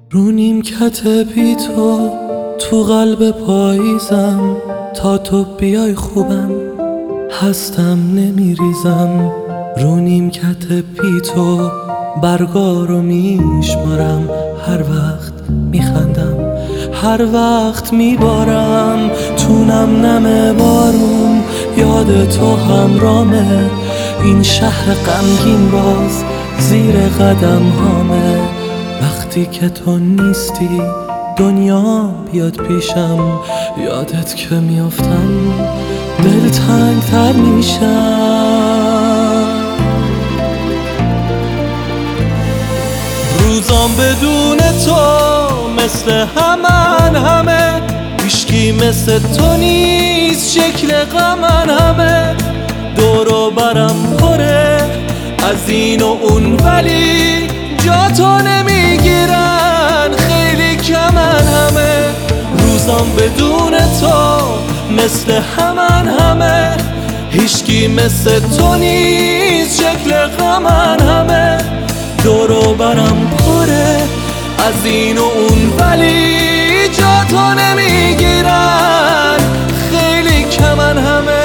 رو نیمکت بی تو قلب پاییزم، تا تو بیای خوبم هستم نمیریزم. رو نیمکت بی تو برگا رو میشمارم، هر وقت میخندم هر وقت میبارم. تو نم نم بارون یاد تو همرامه، این شهر غمگین باز زیر قدم هامه. وقتی که تو نیستی دنیا بیاد پیشم، یادت که میافتم دلتنگ تر میشم. روزام بدون تو مثل همه، هیشکی مثل تو نیست شکل غمن همه. دورو برم پره از این و اون، ولی جا تو نمیگیرن خیلی کمن همه. روزام بدون تو مثل همه، هیشکی مثل تو نیست شکل غمن همه. دورو برم پره از این و اون، ولی جا تو نمیگیرن خیلی کمن همه.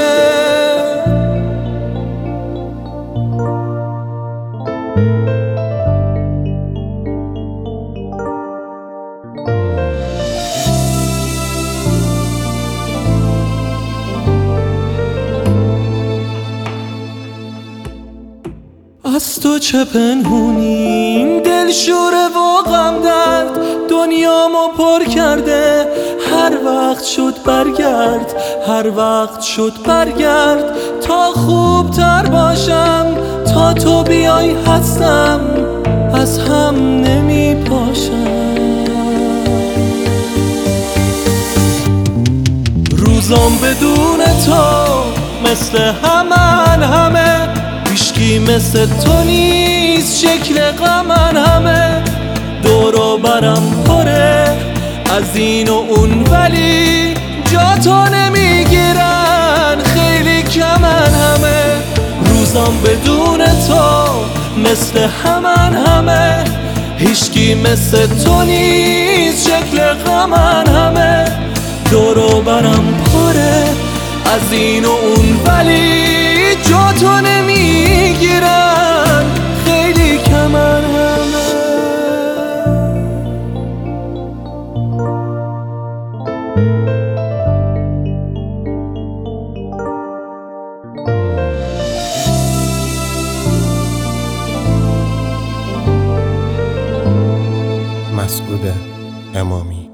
از تو چه پنهونیم دل شوره و غم درد، دنیامو پر کرده. هر وقت شد برگرد، هر وقت شد برگرد، تا خوب تر باشم. تا تو بیای هستم از هم نمی پاشم. روزام بدون تو مثل همه، هیشکی مثل تو نیست شکل غمن همه. دورو برم پره از این و اون، ولی جا تو نمیگیرن خیلی کمن همه. روزام بدون تو مثل همه، هیشکی مثل تو نیست شکل غمن همه. دورو برم پره از این و اون، ولی جا تو نمیگیرن خیلی کمن همه. مسعود امامی.